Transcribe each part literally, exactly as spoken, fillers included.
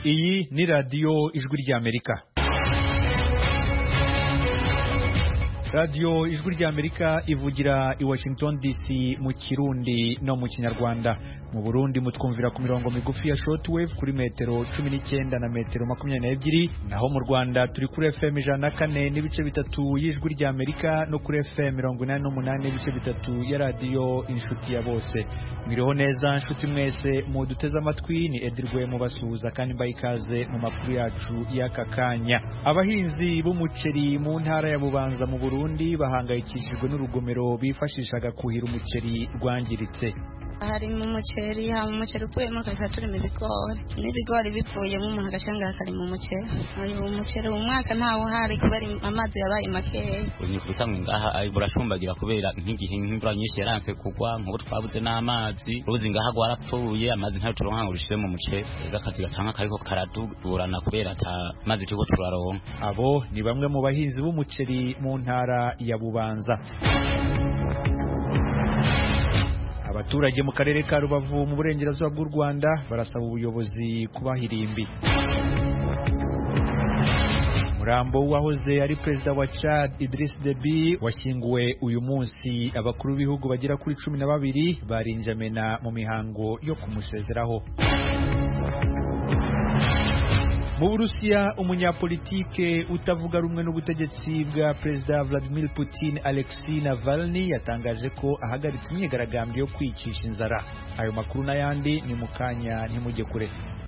Iyi ni radiyo ijwi ry'Amerika. Radio ijwi ry'Amerika ivugira i Washington D C mu Kirundi no mu Kinyarwanda. Mu Burundi mutwumvira ku mirongo migufi ya shortwave kuri metero cumi n'icyenda na metero makumyabiri n'ebyiri, naho mu Rwanda turi kuri F M ijana na kane n'ibice bitatu y'ijwi ry'Amerika no kuri F M mirongo inani n'umunani n'ibice bitatu ya radio Inshuti ya Bose. Mwiriho neza nshuti mwese mu duteze amatwi, ni Edirwe mu basuhuza kandi mbayikaze mu makuru yacu y'aka kanya. Abahinzi b'umuceri mu ntara ya Bubanza mu Burundi bahangayikishijwe n'urugomero bifashishaga kuhira umuceri rwangiritse. Hari mu muceri ha mu muceri upuyemo kasa turi mu bigori n'ibigori bipfuyemo umuntu agashanga akari mu muceri. Uyu umuceri umwaka ntawo hari kubera amazi yabaye makeya. Ni kutanga ngaha ari burashumbagira kubera nk'igihe imvura nyinshi yaranse kugwa nk'ubu twabuze n'amazi, ruzi ngaha gwarapfuye amazi ntayo turonka ngo rushire mu muceri, gakazi gasanga kariko karadurana kubera ata mazi tuko turaronka. Abo ni bamwe mu bahinzi b'umuceri mu ntara ya Bubanza. Abaturage mu karere ka Rubavu mu burengerazuba bw'u Rwanda barasaba ubuyobozi kubahirimbi. Murambo wahoze ari perezida wa Chad Idriss Deby washyinguwe uyu munsi. Abakuru b'ibihugu bagera kuri cumi na babiri barinjamena mu mihango yo kumusezeraho. Mu Burusiya umunyapolitike utavuga rumwe n'ubutegetsi bwa Perezida Vladimir Putin Alexei Navalny yatangaje ko ahagaritse imyigaragambyo yo kwicisha inzara. Ayo makuru n'ayandi ni mukanya ntimujye kure.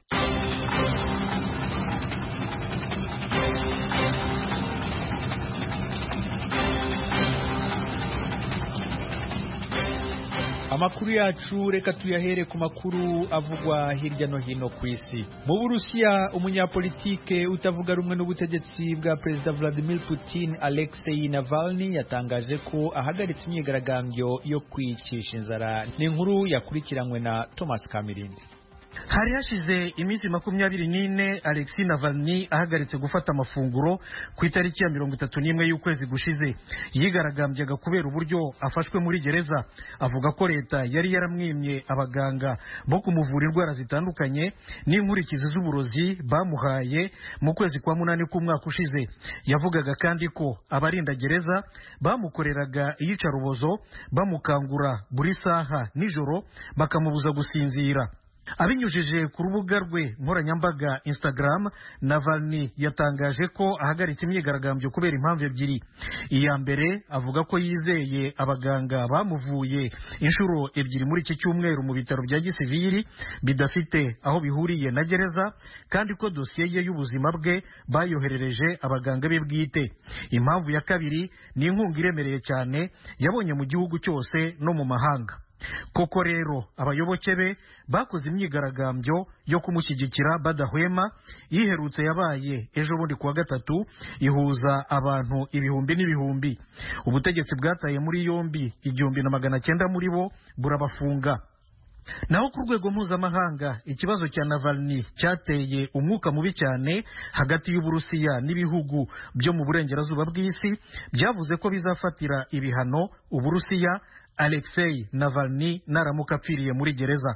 Amakuru yacu reka tuyahere ku makuru avugwa hirya no hino ku isi. Mu Burusiya umunyapolitike utavuga rumwe n'ubutegetsi bwa Perezida Vladimir Putin Alexei Navalny yatangaje ko ahagaritse imyigaragambyo yo kwicisha inzara. Ni inkuru yakurikiranywe na Thomas Kamirindi. Hari hashize iminsi makumyabiri n'ine Alexei Navalny ahagaritse gufata amafunguro ku itariki ya mirongo itatu n'imwe y'ukwezi gushize. Yigaragambyaga kubera uburyo afashwe muri gereza. Avuga ko leta yari yaramwimye abaganga bo kumuvura indwara zitandukanye n'inkurikizi z'uburozi bamuhaye mu kwezi kwa munani k'umwaka ushize. Yavugaga kandi ko abarinda gereza bamukoreraga iyicarubozo, bamukangura buri saha nijoro bakamubuza gusinzira. Abinyujije ku rubuga rwe nkoranyambaga Instagram, Navalny yatangaje ko ahagaritse imyigaragambyo kubera impamvu ebyiri. Iya mbere avuga ko yizeye abaganga bamuvuye inshuro ebyiri muri iki cyumweru mu bitaro bya gisivili bidafite aho bihuriye na gereza, kandi ko dosiye ye y'ubuzima bwe bayoherereje abaganga be bwite. Impamvu ya kabiri ni inkunga iremereye cyane yabonye mu gihugu cyose no mu mahanga. Koko rero abayoboke be bakoze imyigaragambyo yo kumushyigikira badahwema. Yiherutse yabaye ejo bundi kuwa gatatu, ihuza abantu ibihumbi n'ibihumbi. Ubutegetsi bwataye muri yombi igihumbi na magana cyenda muri bo burabafunga. Naho ku rwego mpuzamahanga ikibazo cya Navalny cyateye umwuka mubi cyane hagati y'Uburusiya n'ibihugu byo mu burengerazuba bw'isi. Byavuze ko bizafatira ibihano Uburusiya Alexei Navalny naramuka apfiriye muri gereza.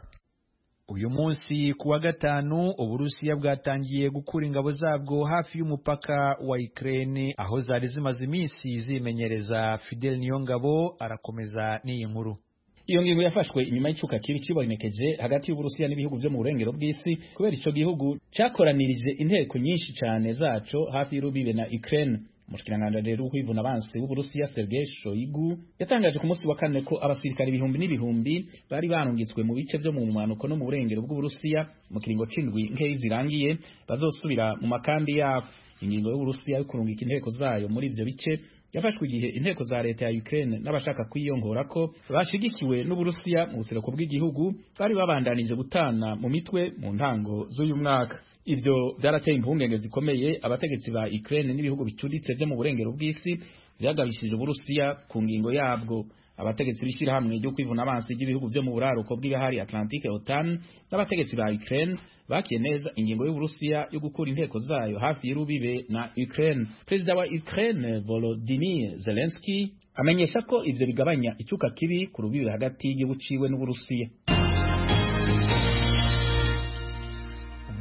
Uyu munsi kuwa gatanu Uburusiya bwatangiye gukura ingabo zabwo hafi y'umupaka wa Ukraine aho zari zimaze iminsi zimenyereza. Fidel Niyongabo arakomeza n'iyi nkuru. Iyo ngingo yafashwe inyuma y'icuka kibi kibonekeje hagati y'Uburusiya n'ibihugu byo mu burengero bw'isi kubera ico gihugu cyakoranirije inteko nyinshi cyane zaco hafi y'urubibe na Ukraine. Mushikiranganje rero kwivuna abansi w'Uburusiya Sergei Shoigu yatangaje ku munsi wa kane ko abasirikare ibihumbi n'ibihumbi bari barungitswe mu bice byo mu mwanuko no mu burengero bw'Uburusiya mu kiringo c'indwi nk'ezi zirangiye bazosubira mu makambi yabo. Ingingo y'Uburusiya yo kurungika inteko zayo muri ivyo bice yafashwe igihe inteko za leta ya Ukraine n'abashaka kwiyongora ko bashigikiwe n'Uburusiya mu buseruko bw'igihugu bari babandanije gutana mu mitwe mu ntango z'uyu mwaka. Ivyo byarateye impungenge zikomeye abategetsi ba Ukraine n'ibihugu bicuditse byo mu burengero bw'isi byagabishije Uburusiya ku ngingo yabwo. Abategetsi b'ishirahamwe ryo kwivuna abansi ry'ibihugu byo mu buraruko bw'ibahari Atlantique OTAN n'abategetsi ba Ukraine bakiye neza ingingo y'Uburusiya yo gukura inteko zayo hafi y'urubibe na Ukraine. Perezida wa Ukraine Volodymyr Zelensky amenyesha ko ivyo bigabanya icyuka kibi ku rubibe hagati y'ubuciwe n'Uburusiya.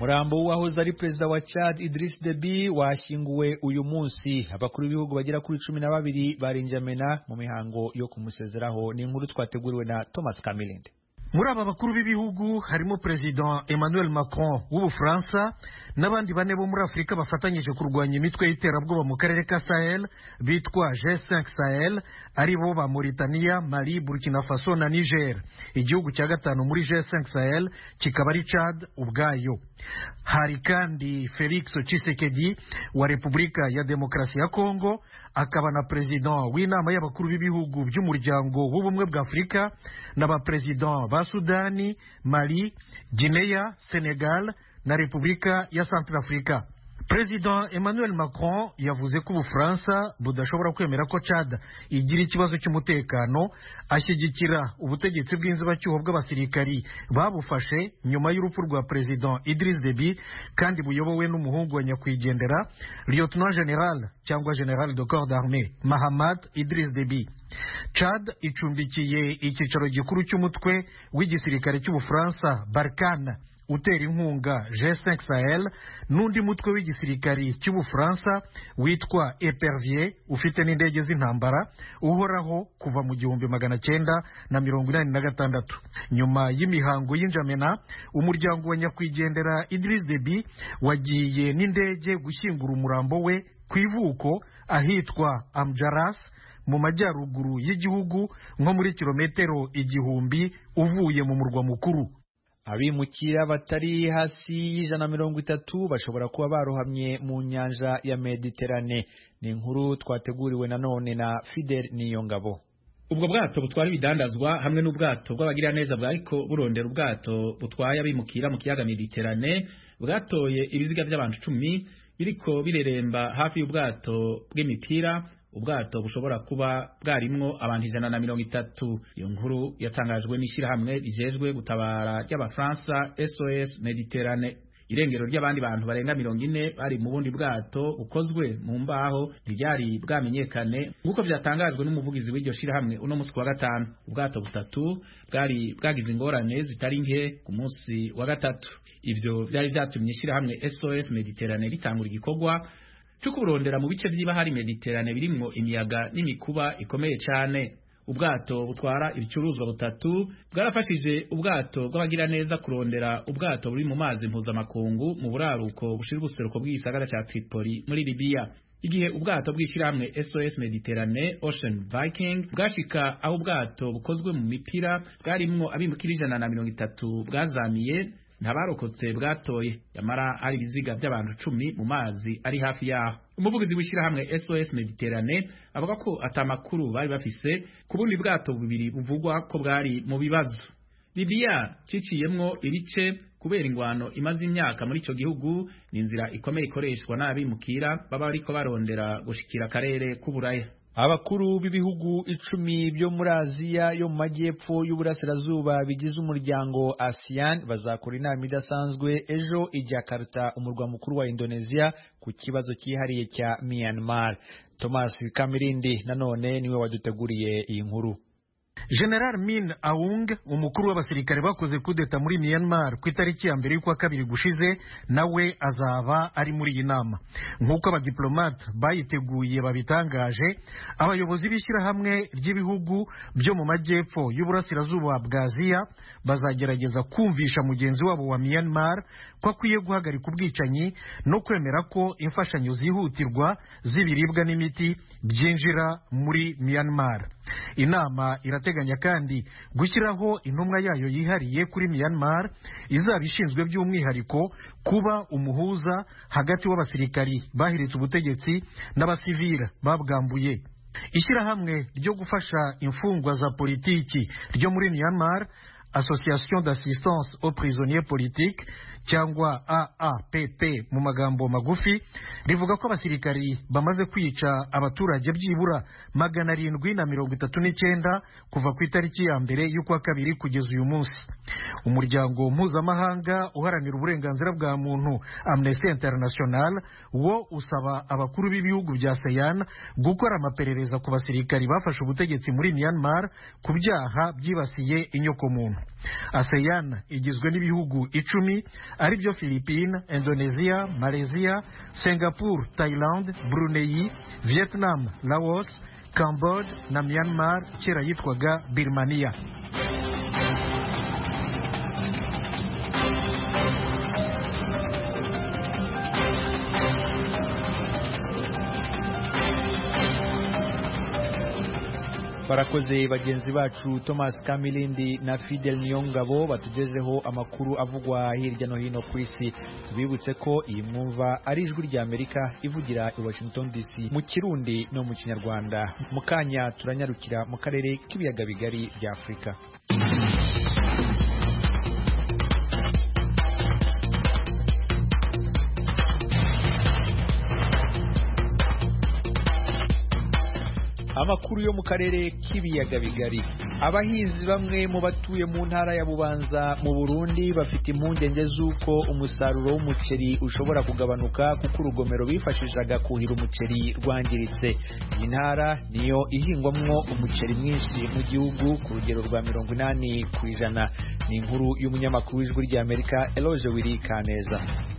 umurambo w'uwahoze ari perezida wa Chad Idriss Deby washyinguwe uyu munsi. Abakuru b'ibihugu bagera kuri cumi na babiri bari N'Djamena mu mihango yo kumusezeraho. Ni inkuru twateguriwe na Thomas Kamilinde. Muri aba bakuru b'ibihugu harimo President Emmanuel Macron w'Ubufaransa n'abandi bane bo muri Afurika bafatanyije kurwanya imitwe y'iterabwoba mu karere ka Sahel bitwa G cinq Sahel, ari bo ba Mauritania, Mali, Burkina Faso na Niger. Igihugu cya gatanu muri G cinq Sahel kikaba ari Chad ubwayo. Hari kandi Felix Tshisekedi wa Repubulika ya Demokarasi ya Kongo, akaba na President w'inama y'abakuru b'ibihugu by'umuryango w'ubumwe bwa Afurika n'aba President ba Sudani, Mali, Guinea, Senegal na Repubulika ya Centrafrica. President Emmanuel Macron yavuze ko Ubufaransa budashobora kwemera ko Chad igira ikibazo cy'umutekano, ashyigikira ubutegetsi bw'inzibacyuho bw'abasirikari babufashe nyuma y'urupfu rwa President Idriss Deby kandi buyobowe n'umuhungu wa nyakwigendera Lieutenant General cyangwa General de Corps d'Armée Mahamad Idriss Deby. Chad icumbikiye icyicaro gikuru cy'umutwe w'igisirikare cy'Ubufaransa Barkhane utera inkunga G cinq Sahel n'undi mutwe w'igisirikari cy'Ubufaransa witwa Epervier ufite n'indege z'intambara uhoraho kuva mu gihumbi magana cyenda na mirongo inani na gatandatu. Nyuma y'imihango y'Injamena, umuryango wa nyakwigendera Idriss Deby wagiye n'indege gushyingura umurambo we ku ivuko ahitwa Amjaras mu majyaruguru y'igihugu nko muri kilometero igihumbi uvuye mu murwa mukuru. Abimukira batari hasi y'ijana mirongo itatu bashobora kuba barohamye mu nyanja ya Mediterane. Ni inkuru twateguriwe nanone na Fidel Niyongabo. Ubwo bwato butwara ibidandazwa hamwe n'ubwato bw'abagira neza bwariko burondera ubwato butwaye abimukira mu kiyaga Mediterane bwatoye ibiziga by'abantu cumi biriko bireremba hafi y'ubwato bw'imipira. Ubwato bushobora kuba bwarimwo abantu ijana na mirongo itatu. Iyo nkuru yatangajwe n'ishyirahamwe rijejwe gutabara ry'Abafaransa S O S Mediterane. Irengero ry'abandi bantu barenga mirongo ine bari mu bundi bwato bukozwe mu mbaho ntiryari bwamenyekane nk'uko vyatangajwe n'umuvugizi w'iryo shyirahamwe uno musi wa gatanu. Ubwato butatu bwari bwagize ingorane zitari nke ku munsi wa gatatu. Ivyo vyari vyatumye ishyirahamwe S O S Mediterane ritangura igikorwa cy'ukurondera mu bice by'ibahari Mediterane birimwo imiyaga n'imikuba ikomeye cyane. Ubwato butwara ibicuruzwa butatu bwarafashije ubwato bw'abagira neza kurondera ubwato buri mu mazi mpuzamakungu mu buraruko bushira ubuseruko bw'igisagara cya Tripoli muri Libya. Igihe ubwato bw'ishyirahamwe S O S Mediterane Ocean Viking bwashika aho ubwato bukozwe mu mipira bwarimwo abimukira ijana na mirongo itatu bwazamiye, ntabarokotse bwatoye, yamara ari biziga by'abantu cumi mu mazi ari hafi yaho. Umuvugizi w'ishyirahamwe S O S Mediterane avuga ko atamakuru bari bafise ku bundi bwato bubiri buvugwa ko bwari mu bibazo. Libya ciciyemwo ibice kubera ingwano imaze imyaka muri ico gihugu, ni inzira ikomeye ikoreshwa n'abimukira baba bariko barondera gushikira akarere k'Uburaya. Abakuru b'ibihugu icumi byo muri Aziya yo mu majyepfo y'uburasirazuba bigize umuryango ASEAN bazakora inama idasanzwe ejo i Jakarta, umurwa mukuru wa Indonesia, ku kibazo cyihariye cya Myanmar. Thomas Kamirindi nanone niwe waduteguriye iyi nkuru. General Min Aung, umukuru w'abasirikare bakoze kudeta muri Myanmar ku itariki ya mbere y'ukwa kabiri gushize, nawe azaba ari muri iyi nama. Nk'uko abadiplomate bayiteguye babitangaje, abayobozi b'ishyirahamwe ry'ibihugu byo mu majyepfo y'uburasirazuba bwa Aziya bazagerageza kumvisha mugenzi wabo wa Myanmar ko akwiye guhagarika ubwicanyi no kwemera ko imfashanyo zihutirwa z'ibiribwa n'imiti byinjira muri Myanmar. Inama irateganya kandi gushyiraho intumwa yayo yihariye kuri Myanmar izaba ishinzwe by'umwihariko kuba umuhuza hagati w'abasirikari bahiritse ubutegetsi n'abasivira babwambuye. Ishyirahamwe ryo gufasha imfungwa za politiki ryo muri Myanmar, Association d'assistance aux prisonniers politiques cyangwa A A P P mu magambo magufi, rivuga ko abasirikari bamaze kwica abaturage byibura magana arindwi na mirongo itatu n'icyenda kuva ku itariki ya mbere y'ukwa kabiri kugeza uyu munsi. Umuryango mpuzamahanga uharanira uburenganzira bwa muntu Amnesty International wo usaba abakuru b'ibihugu bya ASEAN gukora amaperereza ku basirikari bafashe ubutegetsi muri Myanmar ku byaha byibasiye inyokomuntu. ASEAN igizwe n'ibihugu icumi ari byo Philippines, Indonesia, Malaysia, Singapore, Thailand, Brunei, Vietnam, Laos, Cambodia na Myanmar kera yitwaga Birmania. barakoze bagenzi bacu Thomas Kamilindi na Fidel Niyongabo batugezeho amakuru avugwa hirya no hino ku isi. Tubibutse ko iyi mwumva ari ijwi rya Amerika ivugira i Washington D C mu Kirundi no mu Kinyarwanda. Mukanya turanyarukira mu karere k'ibiyaga bigari bya Afrika. Amakuru yo mu karere k'ibiyaga bigari. Abahinzi bamwe mu batuye mu ntara ya Bubanza mu Burundi bafite impungenge z'uko umusaruro w'umuceri ushobora kugabanuka kuko urugomero bifashishaga kuhira umuceri rwangiritse. Iyi ntara niyo ihingwamwo umuceri mwinshi mu gihugu ku rugero rwa mirongo inani ku ijana. Ni inkuru y'umunyamakuru w'ijwi rya Amerika Eloge Wiri Kaneza.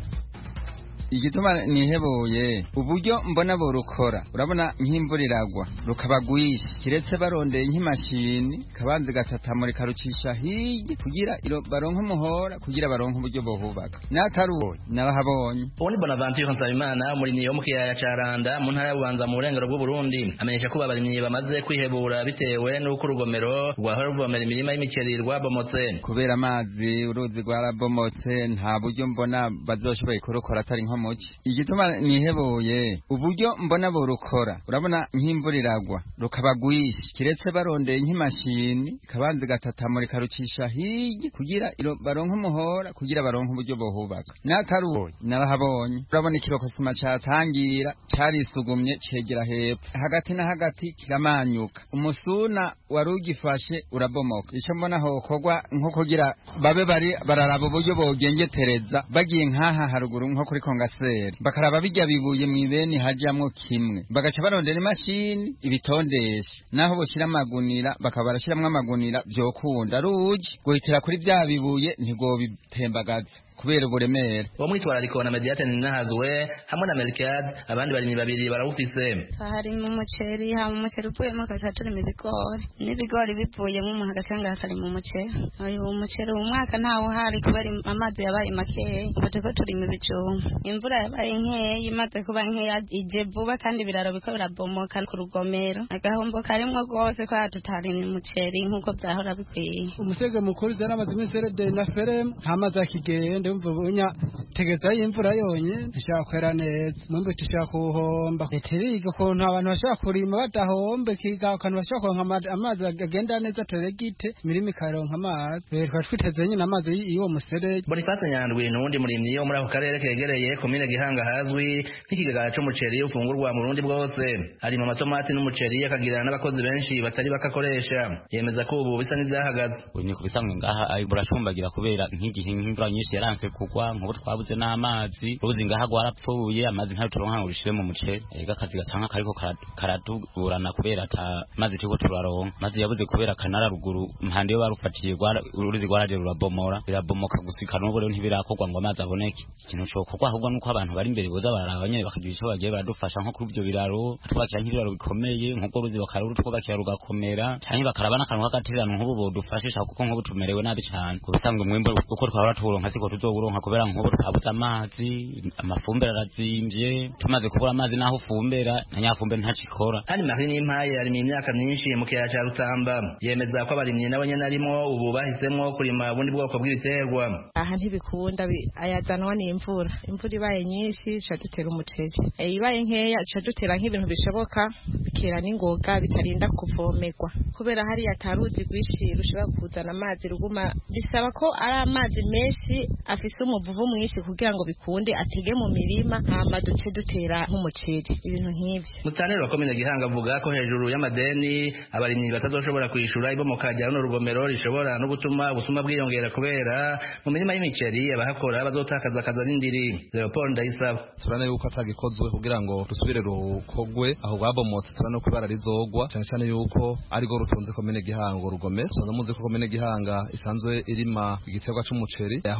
Igituma nihebuye uburyo mbona borukora urabona nk'imvura iragwa rukabagwisha kiretse barondeye nk'imashini kabanze gatatamure karucisha higi kugira iro baronka umuhora kugira baronka uburyo bohubaka natarubo nabahabonye. Oni Bonaventure Nsabimana muri niyo mu kiyaya ca Randa mu ntara y'Ububanza mu burengero bw'u Burundi amenyesha ko abarimyi bamaze kwihebura bitewe n'uko urugomero rwahora ruvomera imirima y'imiceri rwabomotse kubera amazi uruzi rwarabomotse nta buryo mbona bazoshoboye kurukora atari muci. Igituma nihebuye uburyo mbona borukora urabona nk'imvura iragwa rukabagwisha kiretse barondeye nk'imashini kabanze gatatamure karucisha higi kugira iro baronka umuhora kugira baronka uburyo bohubaka natarubo nabahabonye. Urabona ikirokosima catangira carisugumye cegera hepfo hagati na hagati kiramanyuka umusuna warugifashe urabomoka. Ico mbona hokorwa nko kugira babe bari bararaba uburyo bogengetereza bagiye nkaha haruguru nko kuri konga bakaraba bijya bibuye mwibeni hajamwo kimwe bagaca barondera imashini ibitondesha naho boshira amagunira bakaba barashiramwe amagunira byokunda ruji guhitira kuri bya bibuye ntigo bitembagaza kubera uburemere. Uwo mwitwarariko na Mediate Ninahazwe hamwe na Melchiad abandi barimyi babiri barawufise. Hari mu muceri ha mu muceri upuye mu kaza turi mu bigori n'ibigori bipuye mu muntu agacanga akari mu muceri. Uyu muceri umwaka ntawo hari kubera amazi yabaye makeya ubuteko turi mu bijumba. Imvura yabaye nkeya imaze kuba nkeya ije vuba kandi biraro biko birabomoka ku rugomero agahombo karimwo gose ko hatutari mu muceri nkuko byahora bikwiye. Umusege mukuru zaramaze iminsi na ferem hamaze akigende umvunya tegeza y'imvura yonye nshaka kwera neza mumbe tushaka kuhomba eteriga ko nta abantu bashaka kurima badahombe kiga kantu bashaka kuronka amazi agenda neza teregite mirimi karonka amazi twa twiteze nyine amazi iyo musere. Boniface Nyandwi nundi murimyi yo muri ako karere kegereye komine Gihanga hazwi nk'ikigaga c'umuceri ufungurwa mu Burundi bwose ari mu matomati n'umuceri akagira n'abakozi benshi batari bakakoresha yemeza ko ubu bisa n'ivyahagaze. Ni kubisanzwe ngaha ari burashumbagira kubera nk'igihe nk'imvura nyinshi yaranse kugwa nk'ubu twabuze n'amazi uruzi ngaha rwarapfuye amazi ntayo turonka ngo rushire mu muceri ega akazi gasanga kariko karaduburana kubera ata mazi turiko turaronka mazi yabuze kubera kanara ruguru impande yo barufatiye uruzi rwaraje rurabomora birabomoka gusika n'ubwo rero ntibirakorwa ngo amazi aboneke. Ikintu cyo korwa ahubwo nuko abantu bari imbere boza baraba nyene bakagira ico bagiye baradufasha nko kuri ibyo biraro twakira nk'ibiraro bikomeye nk'ubwo ruzi bakaruru twubakira rugakomera cyane bakaraba n'akantu k'agatirano nk'ubu bodufashisha kuko nk'ubu tumerewe nabi cyane kubisanzwe mwembe uko twaba turonka siko tuzoguronka kubera nk'ubu twabuze amazi amafumbire arazimvye tumaze kubura amazi naho ufumbera na nyafumbire ntacikora. Hani Marie Nimpaye ari mu myaka myinshi mu kiyaya ca Rutamba yemeza ko abarimyi nabo nyene arimo ubu bahisemwo kurima ubundi bwoko bw'ibiterwa. Aha ntibikunda ayazanwa n'imvura imvura ibaye nyinshi ca dutera umuceri ibaye nkeya ca dutera nk'ibintu bishoboka bikera n'ingoga bitarinda kuvomerwa kubera hari ataruzi rwishi rushobora kuzana amazi ruguma bisaba ko ari amazi menshi afise umuvuvu mwinshi kugira ngo bikunde atege mu mirima hama duce dutera nk'umuceri ibintu nk'ivyo. Mutanero wa komine Gihanga avuga ko hejuru y'amadeni abarimyi batazoshobora kwishura ibomoka rya runo rugomero rishobora no gutuma ubusuma bwiyongera kubera mu mirima y'imiceri abahakora bazotakaza akazi n'indiri. Leopold Ndayisaba turana yuko atagikozwe kugira ngo rusubire rukogwe aho rwabomotse turana ko bararizogwa cyane cyane yuko ari go rutunze komine Gihanga urugomero tuzamuze ko komine Gihanga isanzwe irima igiterwa c'umuceri aho rero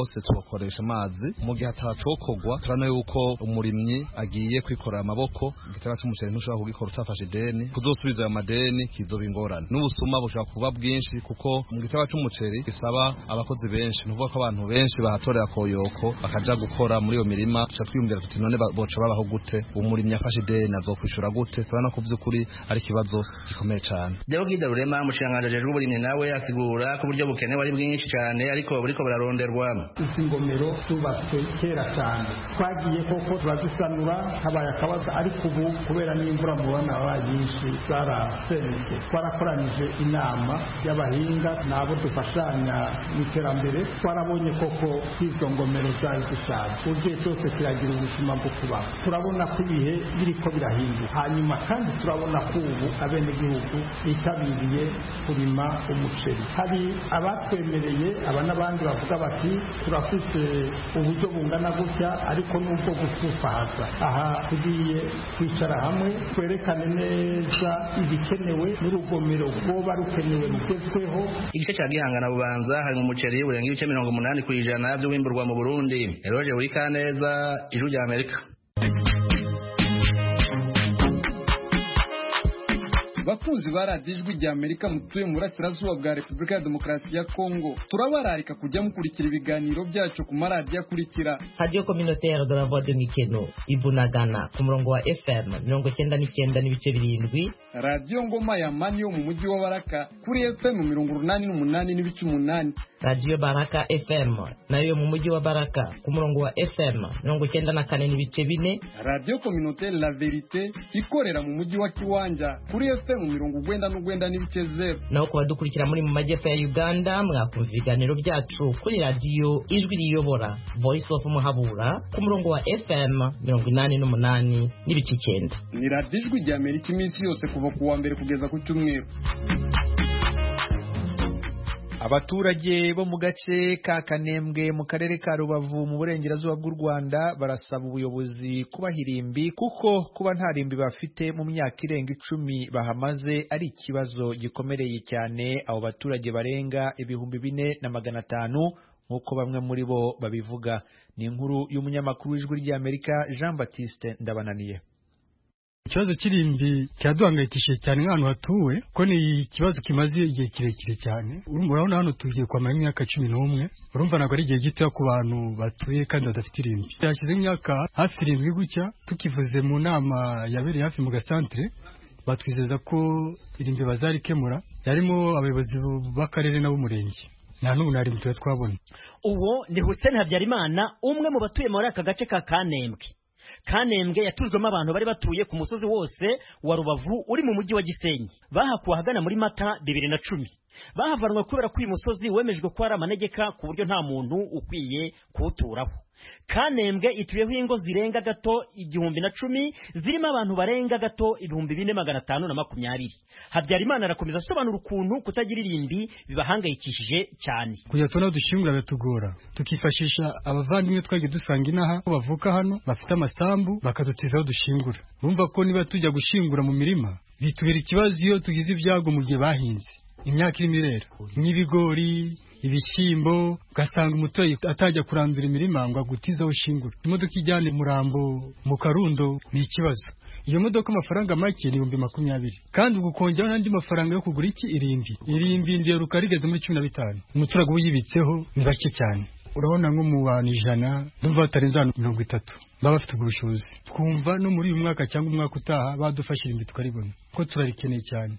hose tukoresha amazi mu gihe atacokogwa turana yuko umurimyi agiye kwikorera amaboko igitara cy'umuceri ntushobora kugikora utafashe ideni kuzosubiza ayo madeni kizoba ingorane n'ubusuma bushobora kuba bwinshi kuko mu gitara cy'umuceri gisaba abakozi benshi nuvuga ko abantu benshi bahatorera koyoko bakaja gukora muri iyo mirima tuca twiyumvira tuti none boca babaho gute umurimyi afashe ideni azokwishura gute turana ko by'ukuri ari kibazo gikomeye cyane Deogida Rurema mushanganje jejwe uburimyi nawe asigura ko buryo bukenewe ari bwinshi cyane ariko buriko bararonderwa izi ngomero tubatswe kera cyane twagiye koko turazisanura habaye akabaza ariko ubu kubera n'imvura mubona abaye nyinshi zarasenetse twarakoranije inama y'abahinga nabo dufashanya mu iterambere twarabonye koko izo ngomero zari zishaje ugiye cyose kiragira ubuzima bwo kuba turabona ko ibihe biriko birahinduka hanyuma kandi turabona ko ubu abenegihugu bitabiriye kurima umuceri hari abatwemereye aba n'abandi bavuga bati turafite uburyo bungana gutya ariko n'ubwo gufufahaza aha tugiye kwicara hamwe twerekane neza ibikenewe n'urugomero rwoba rukenewe rugezweho igice cya Gihangana Bubanza hari mu muceri urenga ibice mirongo umunani ku ijana by'uwimburwa mu Burundi Eroje Urikaneza Ijuru rya Amerika bakunzi baradijwe rya Amerika mutuye mu burasirazuba bwa Repubulika ya Demokarasi ya Kongo turabararika kujya mukurikira ibiganiro byacu ku maradiyo akurikira Radio Communautaire de la Voix de Mikeno Ibunagana ku murongo wa F M mirongo icyenda n'icyenda n'ibice birindwi Radio Ngoma ya Mani yo mu mujyi wa Baraka kuri F M mirongo urunani n'umunani n'ibice umunani Radio Baraka F M nayo mu mujyi wa Baraka ku murongo wa F M mirongo icyenda na kane n'ibice bine Radio Communautaire La Verite ikorera mu mujyi wa Kiwanja kuri F M mu mirongo ugwenda n'ugwenda n'ibice zero naho kubadukurikira muri mu majyepfo ya Uganda mwakumva ibiganiro byacu kuri radio Ijwi riyobora Voice of Muhabura ku murongo wa F M mirongo inani n'umunani n'ibice icyenda ni Radio Ijwi rya Amerika iminsi yose kuva ku wa mbere kugeza ku cyumweru Abaturage bo mu gace ka Kanembwe mu karere ka Rubavu mu burengerazuba bw'u Rwanda barasaba ubuyobozi kubahirimbi kuko kuba nta rimbi bafite mu myaka irenga icumi bahamaze ari ikibazo gikomereye cyane abo baturage barenga ibihumbi bine na magana atanu nk'uko bamwe muri bo babivuga ni inkuru y'umunyamakuru w'Ijwi ry'Amerika Jean Baptiste Ndabananiye Ikibazo kirimbi cyaduhangayikishije cyane nk'ahantu hatuwe ko ni ikibazo kimaze igihe kirekire cyane urumva hano tugiye kwamara imyaka cumi n'umwe urumva ntabwo ari igihe gito ku bantu batuye kandi badafite irimbi yashyize imyaka hafi irindwi gutya tukivuze mu nama yabereye hafi mu gasantere batwizeza ko irimbi bazarikemura yarimo abayobozi b'akarere n'ab'umurenge nta n'ubu nta rimbi twabona uwo ni Hussein Habyarimana umwe mu batuye muri aka gace ka Kanembwe Kanembwe yatuzwemo abantu bari batuye ku musozi wose wa Rubavu uri mu mujyi wa Gisenyi bahakuwe ahagana muri Mata bibiri na cumi bahavanwe kubera ko uyu musozi wemejwe ko ari amanegeka ku buryo nta muntu ukwiye kuwuturaho Kanembwe ituyeho ingo zirenga gato igihumbi na cumi zirimo abantu barenga gato ibihumbi bine magana atanu na makumyabiri Habyarimana arakomeza asobanura ukuntu kutagira irimbi bibahangayikishije cyane kugira tuna dushingura batugora tukifashisha abavandimwe twagiye dusanga inaha ko bavuka hano bafite amasambu bakadutizaho dushingura bumva ko niba tujya gushingura mu mirima bitubera ikibazo iyo tugize ibyago mu gihe bahinze imyaka irimo irera nk'ibigori ibishyimbo ugasanga umutoyi atajya kurandura imirima ngo agutizaho ushingura imodoka ijyana umurambo mu Karundo ni ikibazo iyo modoka amafaranga make ni ibihumbi makumyabiri kandi ugukongeraho n'andi mafaranga yo kugura iki irimbi irimbi ndiheruka rigeze muri cumi na bitanu umuturage uyibitseho ni bake cyane urabona nko mu bantu ijana ndumva batarenze abantu mirongo itatu baba bafite ubwo bushobozi twumva no muri uyu mwaka cyangwa umwaka utaha badufasha irimbi tukaribona ko turarikeneye cyane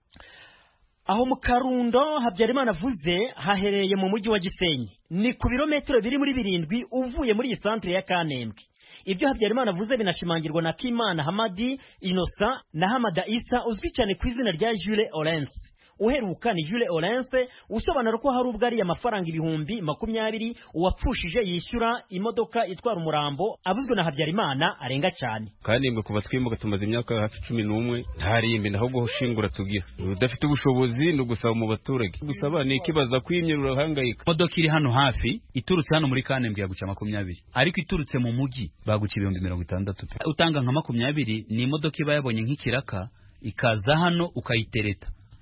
aho mu Karundo Habyarimana avuze hahereye mu mujyi wa Gisenyi ni ku birometero biri muri birindwi uvuye muri iyi centre ya Kanembwe ibyo Habyarimana avuze binashimangirwa na Kimana Hamadi Innocent na Hamada Isa uzwi cyane ku izina rya Jules Olens uheruka ni Jules Olens usobanura ko hari ubwo ari amafaranga ibihumbi makumyabiri uwapfushije yishyura imodoka itwara umurambo abuzwe na Habyarimana arenga cyane kandi mwe kuva twimuka tumaze imyaka hafi cumi n'umwe ntarimbi naho go ushingura tugira udafite ubushobozi no gusaba mu baturage gusaba ni ikibaza kwimyirura hangayika imodoka iri hano hafi iturutse hano muri Kanembwe yaguca makumyabiri ariko iturutse mu mujyi baguca ibihumbi mirongo itandatu utanga nka makumyabiri ni imodoka iba yabonye nk'ikiraka ikaza hano ukayitereta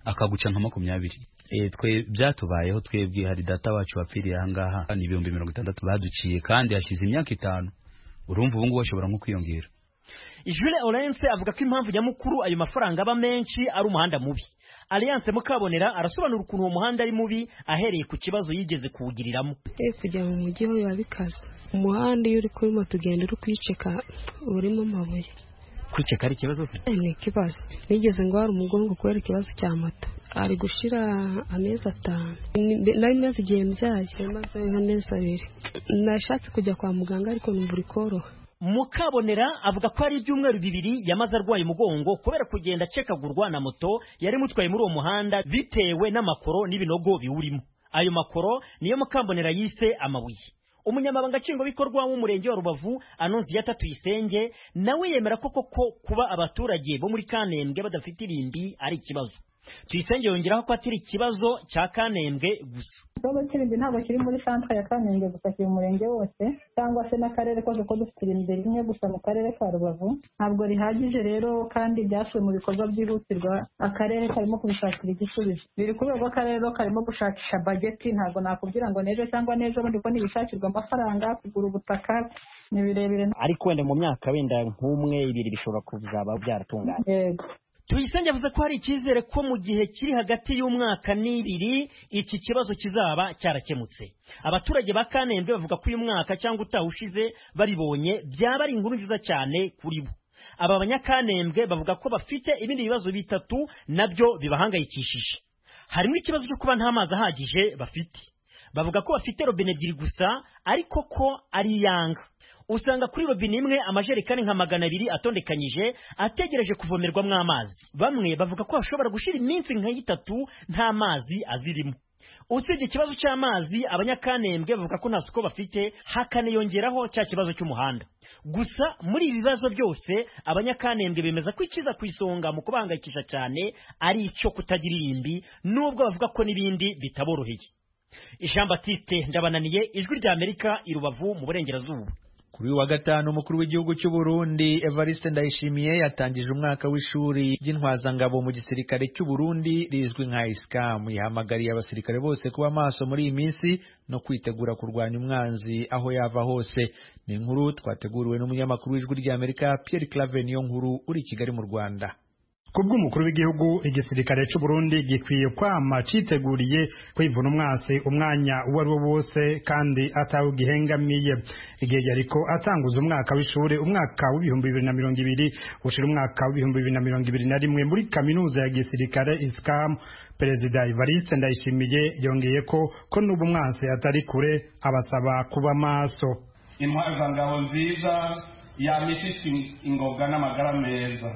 akaguca nka makumyabiri. E, twe byatubayeho twebwe hari data wacu wapfiriye ahangaha ni ibihumbi mirongo itandatu baduciye kandi hashize imyaka itanu. Urumva ubu ngubu bashobora nko kwiyongera. Jules Olence avuga ko impamvu nyamukuru ayo mafaranga aba menshi ari umuhanda mubi. Alliance Mukabonera arasobanura ukuntu uwo muhanda ari mubi ahereye ku kibazo yigeze kuwugiriramo. Eh kujya mu mujyi ho biba bikaze. Umuhanda iyo uri kuri moto ugenda uri kwiceka urimo amabuye. Kwiceka ari ikibazo se? Eh ni ikibazo. Nigeze ngo hari umugongo kubera ikibazo cya moto. Ari gushira amezi atanu. Nari maze igihe mbyaje maze nk'amezi abiri. Nashatse kujya kwa muganga ariko numva uri koroha. Mukabonera avuga ko ari ibyumweru bibiri yamaze arwaye umugongo kubera kugenda cekagurwa na moto yari mutwaye muri uwo muhanda bitewe n'amakoro n'ibinogo biwurimo. Ayo makoro niyo Mukabonera yise amabuye. Umunyamabanga nshingwabikorwa w'umurenge wa Rubavu Anonziyata Tuyisenge nawe yemera ko koko kuba abaturage bo muri Kanembwe badafite irimbi ari ikibazo. Tuyisenge yongeraho ko atiri ikibazo cya Kanembwe gusa. Ikibazo cy'ibindi ntabwo kiri muri centre ya Kanembwe gusa, kiri umurenge wose cyangwa se n'akarere kose ko dufite irimbi rimwe gusa mu karere ka Rubavu. Ntabwo rihagije rero kandi byasuwe mu bikorwa byihutirwa, akarere karimo kubishakira igisubizo. Biri ku rwego akarere karimo gushakisha budget, ntabwo nakubwira ngo nejo cyangwa nejo bundi ko nibishakirwa amafaranga kugura ubutaka ni birebire. Ariko wenda mu myaka wenda nk'umwe ibiri bishobora kuzaba byaratunganye. Yego. Tuyisenge avuze ko hari icyizere ko mu gihe kiri hagati y'umwaka n'ibiri iki kibazo kizaba cyarakemutse. Abaturage ba Kanembwe bavuga ko uyu mwaka cyangwa utawushize baribonye byaba ari inkuru nziza cyane kuri bo. Aba banyakanembwe bavuga ko bafite ibindi bibazo bitatu nabyo bibahangayikishije. Harimo ikibazo cyo kuba nta mazi ahagije bafite. Bavuga ko bafite robine ebyiri gusa ariko ko ari yanga. Usanga kuri robine imwe amajerekani nka magana abiri atondekanyije ategereje kuvomerwamo amazi. Bamwe bavuga ko hashobora gushira iminsi nka itatu nta mazi azirimo. Usibye ikibazo cy'amazi abanyakanembwe bavuga ko nta suko bafite, hakaniyongeraho cya kibazo cy'umuhanda. Gusa muri ibi bibazo byose abanyakanembwe bemeza ko ikiza ku isonga mu kubangayikisha cyane ari icyo kutagira irimbi, nubwo bavuga ko n'ibindi bitaboroheye. Jean Baptiste Ndabananiye, Ijwi rya Amerika, i Rubavu mu Burengerazuba. Kuri wa gatanu umukuru w'igihugu cy'u Burundi Evariste Ndayishimiye yatangije umwaka w'ishuri ry'intwazangabo mu gisirikare cy'u Burundi rizwi nka ISCAM. Yahamagariye abasirikare bose kuba maso muri iyi minsi no kwitegura kurwanya umwanzi aho yava hose. Ni inkuru twateguriwe n'umunyamakuru w'Ijwi rya Amerika Pierre Claver Niyonkuru uri i Kigali mu Rwanda. Kubw'umukuru w'igihugu igisirikare cy'u Burundi gikwiye kwama citeguriye kwivuna umwasi umwanya uwo ari wo wose kandi atawugihengamiye. Igihe yariko atanguza umwaka w'ishuri umwaka w'ibihumbi bibiri na mirongo ibiri ushira umwaka w'ibihumbi bibiri na mirongo ibiri na rimwe muri kaminuza ya gisirikare ISCAM, Perezida Evariste Ndayishimiye yongeye ko ko n'ubu umwansi atari kure, abasaba kuba maso. Intwazangabo nziza yamifise ingoga n'amagara meza,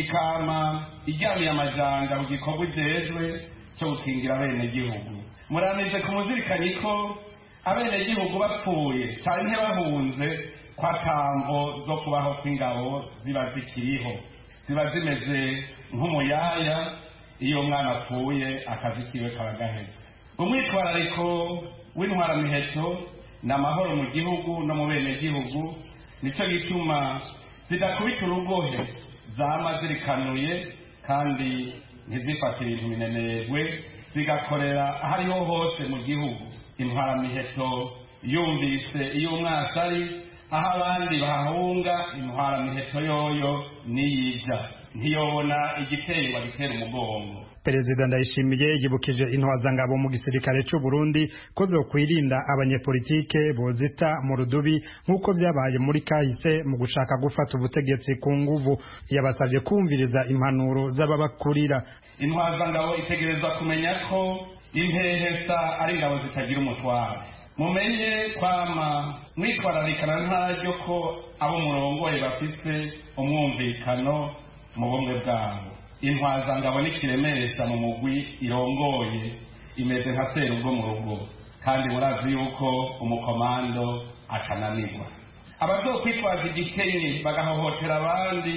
ikama ijyamiye amajanja mu gikorwa ujejwe cyo gukingira abenegihugu. Muranize kumuzirikanye ko abenegihugu bapfuye canke bahunze kwa tambo zo kubaho kw'ingabo ziba zikiriho, ziba zimeze nk'umuyaya iyo umwana apfuye akazi kiwe kaba gaheze. Umwitwarariko w'intwaramiheto n'amahoro mu gihugu no mu benegihugu, nico gituma zidakubita urugohe, zama zirikanuye kandi ntizifatire ibintu binenerwe, zigakorera ahariho hose mu gihugu. Intwaramiheto yumvise iyo umwasi ari aho abandi bahahunga, intwaramiheto yoyo niyija ntiyobona igiterwa gitera umugongo. Perezida Ndayishimiye yibukije intwazangabo mu gisirikare cy'u Burundi ko zo kwirinda abanyepolitike bozita mu rudubi nk'uko byabaye muri kahise mu gushaka gufata ubutegetsi ku nguvu. Yabasabye kumviriza impanuro z'ababakurira. Intwazangabo itegereza kumenya ko impehesa ari ingabo zitagira umutware. Mumenye kwama mwitwararikana ntaryo ko abo murongoye bafise umwumvikano mu bumwe bwabo. Intwazangabo n'ikiremeresha mu mugwi irongoye imeze nka serugo mu rugo, kandi murazi yuko umukomando akananirwa. Abazokwitwaza igikenye bagahohotera abandi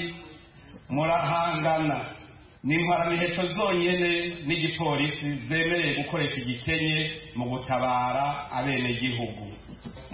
murahangana. N'intwaramiheto zonyene n'igipolisi zemereye gukoresha igikenye mu gutabara abenegihugu.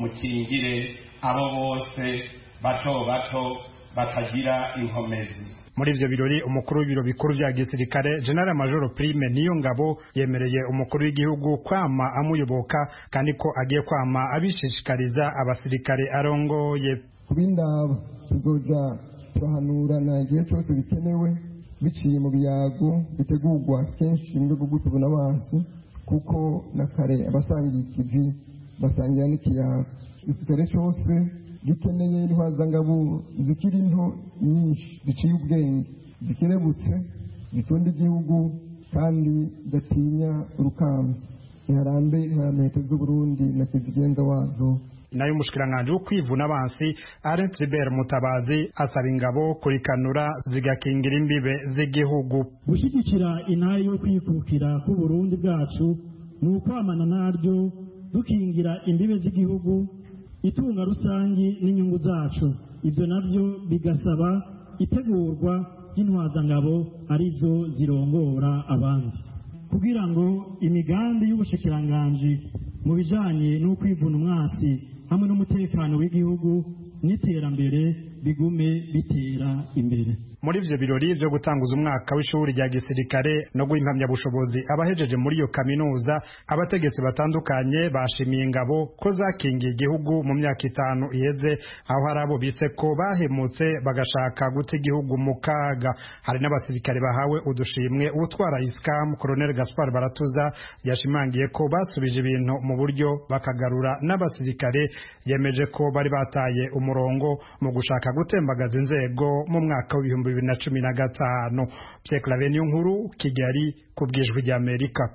Mukingire abo bose bato bato batagira inkomezi. muri ivyo birori umukuru w'ibiro bikuru vya gisirikare General Major Prime Niyongabo yemereye umukuru w'igihugu kwama amuyoboka kandi ko agiye kwama abishishikariza abasirikare arongoye. Kubindaba tuzoja turahanurana igihe cyose bikenewe biciye mu biyago bitegurwa kenshi mu rwego rw'utubona abansi kuko na kare abasangiye ikivi basangira n'ikiyago. Igisirikare cyose gikeneye intwazangabo zikiri nto nyinshi ziciye ubwenge zikerebutse zitunda igihugu kandi zidatinya urukamba. Iharambe iharamete z'Uburundi na kizigenza wazo. Nayo umushikiranganje wo kwivuna abansi Alain Tribert Mutabazi asaba ingabo kurikanura zigakingira imbibe z'igihugu. Gushigikira intare yo kwikukira ku Burundi bwacu nukwamana naryo dukingira imbibe z'igihugu, itunga rusangi n'inyungu zacu. Ibyo navyo bigasaba itegurwa y'intwazangabo arizo zirongora abandi kugira ngo imigambi y'ubushikiranganje mu bijanye no kwivuna umwasi hamwe n'umutekano w'igihugu n'iterambere bigume bitera imbere. Muri ivyo birori vyo gutanguza umwaka w'ishuri rya gisirikare no guhimpamya bushobozi abahejeje muri iyo kaminuza, abategetsi batandukanye bashimiye ingabo ko zakingiye igihugu mu myaka itanu iheze, aho hari abo bise ko bahemutse bagashaka guta igihugu mu kaga. Hari n'abasirikare bahawe udushimwe. Utwara Iskam Colonel Gaspar Baratuza yashimangiye ko basubije ibintu mu buryo bakagarura n'abasirikare yemeje ko bari bataye umurongo mu gushaka gutembagaza inzego mu mwaka w'ibihumbi bibiri na cumi na gatanu. Pierre Claver Nkuru, Kigali, ku bw'Ijwi ry'Amerika.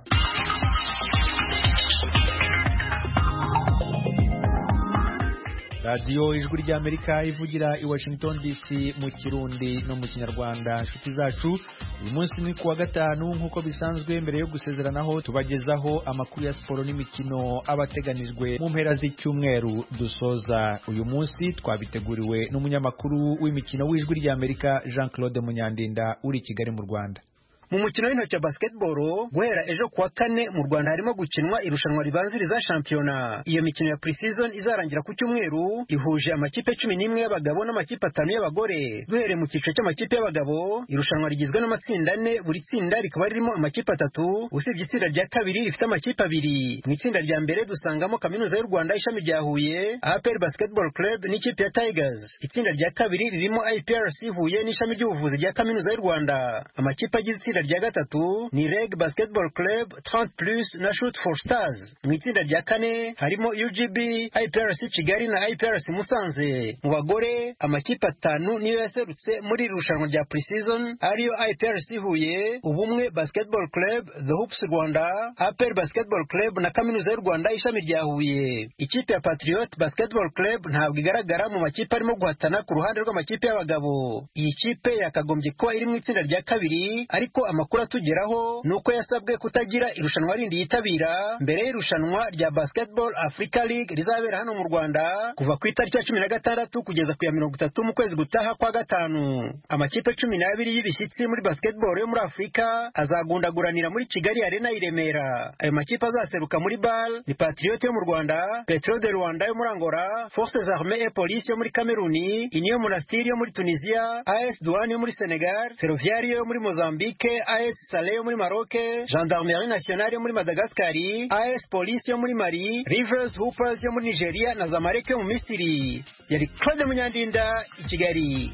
radiyo ijwi ry'Amerika ivugira i Washington D C mu Kirundi no mu Kinyarwanda. Inshuti zacu, uyu munsi ni kuwa gatanu nk'uko bisanzwe. Mbere yo gusezeranaho tubagezaho amakuru ya siporo n'imikino abateganijwe mu mpera z'icyumweru dusoza uyu munsi. Twabiteguriwe n'umunyamakuru w'imikino w'Ijwi ry'Amerika Jean Claude Munyandinda uri i Kigali mu Rwanda. Mu mukino w'intoki wa basketball guhera ejo kuwa kane mu Rwanda harimo gukinwa irushanwa ribanziriza shampiyona. Iyo mikino ya pre-season izarangira ku cyumweru ihuje amakipe cumi n'imwe y'abagabo n'amakipe atanu y'abagore. Duhere mu cyiciro cy'amakipe y'abagabo, irushanwa rigizwe n'amatsinda ane, buri tsinda rikaba ririmo amakipe atatu, usibye itsinda rya kabiri rifite amakipe abiri. Mu itsinda rya mbere dusangamo Kaminuza y'u Rwanda ishami rya Huye, A P R Basketball Club n'ikipe ya Tigers. Itsinda rya kabiri ririmo I P R C Huye n'ishami ry'ubuvuzi rya Kaminuza y'u Rwanda. Amakipe agize itsinda rya gatatu ni Reg Basketball Club, trente plus na Shoot for Stars. Mu itsinda rya kane harimo U G B, I P R C Kigali na I P R C Musanze. Mu bagore amakipe atanu niyo yaserutse muri irushanwa rya pre-season ariyo I P R C Huye, Ubumwe Basketball Club, The Hoops Rwanda, A P R Basketball Club na Kaminuza y'u Rwanda ishami rya Huye. Ikipe ya Patriot Basketball Club ntabwo igaragara mu makipe arimo guhatana ku ruhande rw'amakipe y'abagabo. Iyi kipe yakagombye kuba iri mu itsinda rya kabiri, ariko amakuru atugeraho nuko yasabwe kutagira irushanwa rindi yitabira mbere y'irushanwa rya Basketball Africa League rizabera hano mu Rwanda kuva ku itariki ya cumi na gatandatu kugeza ku ya mirongo itatu mu kwezi gutaha kwa gatanu. Amakipe cumi n'abiri y'ibishyitsi muri basketball yo muri Afurika azagundaguranira muri Kigali Arena i Remera. Ayo makipe azaseruka muri B A L ni Patriot yo mu Rwanda, Petro de Rwanda yo muri Angola, Forces Armées et Police yo muri Cameroon, Union Monastir yo muri Tunisia, A S Douane yo muri Senegal, Ferroviario yo muri Mozambique, A S Saleh yo muri Maroc, Gendarmerie Nationale yo muri Madagascar, A S Police yo muri Mali, Rivers Hoopers yo muri Nigeria na Zamalek yo mu Misiri. Yari Claude Munyandinda i Kigali.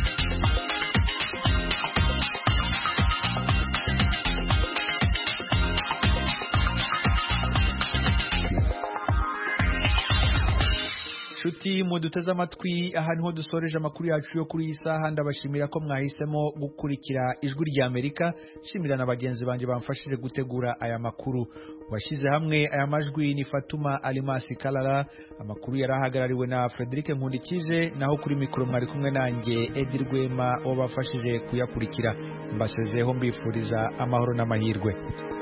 Shuti muduteze amatwi, aha niho dusoreje amakuru yacu yo kuri iyi saha. Ndabashimira ko mwahisemo gukurikira Ijwi ry'Amerika. Shimira na bagenzi banjye bamfashije gutegura aya makuru. Washyize hamwe aya majwi ni Fatuma Alimasi Kalala. Amakuru yarahagarariwe na Frederic Nkundikije, naho kuri mikoro mwari kumwe nanjye Edi Rwema wabafashije kuyakurikira. Mbasezeho mbifuriza amahoro n'amahirwe.